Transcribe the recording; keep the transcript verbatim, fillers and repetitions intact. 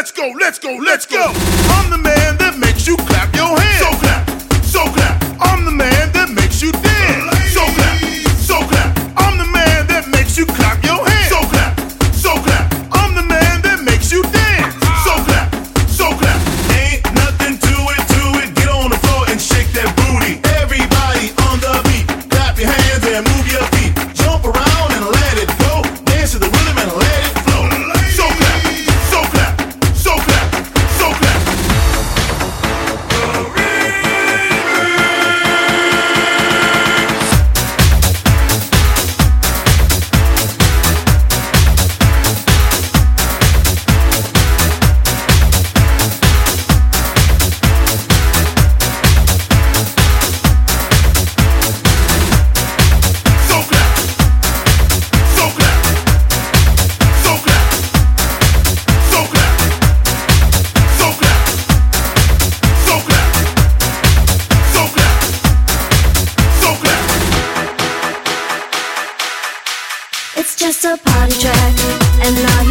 let's go, let's go, let's go. I'm the man that makes you clap your hands. So clap, so clap. I'm the man that makes you dance. So clap, so clap. I'm the man that makes you clap your hands. So clap, so clap. I'm the man that makes you dance. So clap, so clap. Ain't nothing to it, to it. Get on the floor and shake that booty. Everybody on the beat. Clap your hands and move your feet. Jump around and let it go. Dance to the rhythm and let it flow. So clap, so clap, so clap, so clap. So clap, so clap, so clap, so clap, so clap, so clap, so clap, so clap. It's just a party track, and now